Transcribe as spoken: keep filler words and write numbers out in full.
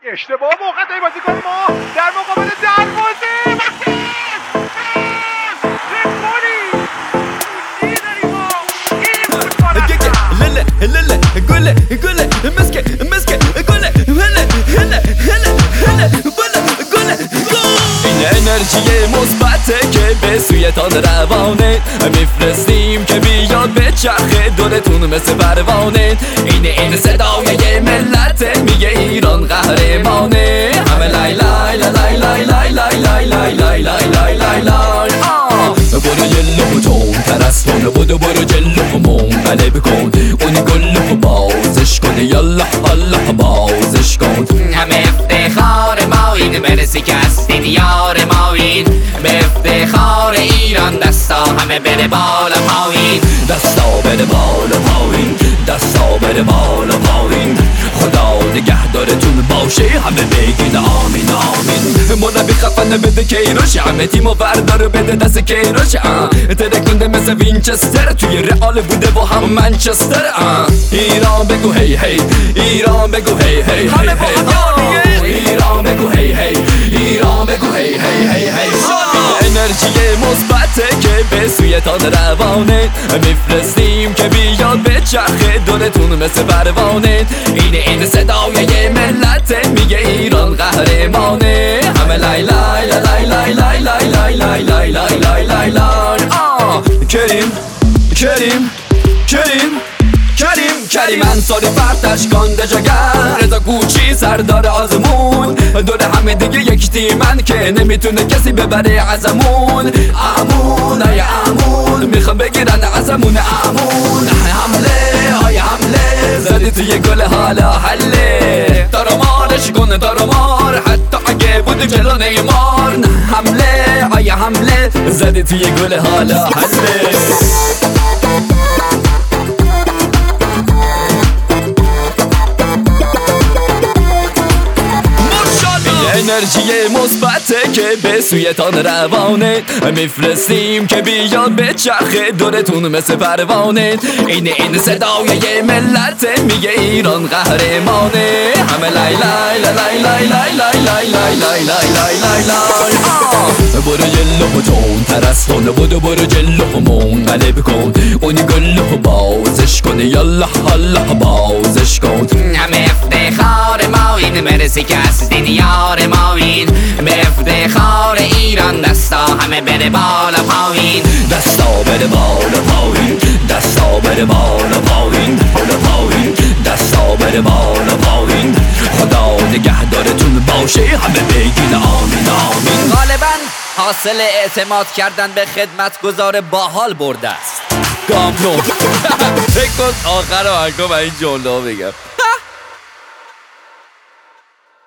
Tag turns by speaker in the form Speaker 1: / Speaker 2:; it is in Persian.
Speaker 1: اشتباه موقع بازیکن ما در مقابل دروازه
Speaker 2: هله هله گله گله مسکه مسکه گله هله هله هله هله گله گله این انرژی مثبته که به سویتان روانه میفرستیم که بیاد به چرخه دورتون مثل پروانه. این این صدای ملت میگه ایران قهرمانه. همه لای لای لای لای لای لای لای لای لای لای لای لای لای برو جلو تون ترستون بودو برو جلو مون غلب کن اونی گلو بازش کن یالله الله بازش کن.
Speaker 3: همه افتخار ما این برسی که هستین یار ما این به افتخار ایران دستا همه بره بالا پایین
Speaker 2: دستا بره بالا پایین دستا بره بالا پایین خدا نگهدارتون باشه همه بگین آمین آمین. مربی خفن بده کیروش همه تیمو بردار بده دست کیروش ترکونده مثل وینچستر توی رئال بوده با هم منچستر. ایران بگو هی هی ایران بگو هی هی هی هی ایران بگو هی هی ایران بگو هی هی هی هی. انرژی مثبته که به سویتان روانه میفرستیم که بیاد به چرخه دورتون مثل پروانه. این این صدای ملت میگه ایران قهرمانه. همه لای لای لای لای لای لای لای لای لای لای لای لای لای کریم کریم کریم کریم کریم انصاری فرتش گانده جگر رضا کوچی سردار آزمون دور همه دیگه یک تیمن که نمیتونه کسی ببره ازمون. امون ای امون میخوام بگیرن ازمون امون. حمله های حمله زدی توی گل حالا حله دارمارش کنه دارمار حتی اگه بود جلو نیمار. حمله های حمله زدی توی گل حالا حله. انرژی مثبته که به سویتان روانه میفرستیم که بیاد به چرخه دورتون مثل پروانه. این این صدای ملت میگه ایران قهرمانه. همه لای لای لای لای لای لای لای لای لای لای لای لای لای برو جلو تون ترستون بودو برو جلو مون غلب کن اونی گلو بازش کن یالله الله بازش کن.
Speaker 3: همه افتخار ما این مرسی که هستین یار ما این به افتخار ایران دستا همه بره بالا پایین
Speaker 2: دستا بره بالا پایین دستا بره بالا پایین بالا پایین دستا بره بالا پایین خدا نگهدارتون باشه همه بگین آمین آمین.
Speaker 3: غالبا حاصل اعتماد کردن به خدمتگزار باحال برده است.
Speaker 2: گامنون فکر کن آخر آهنگا و این جمله بگم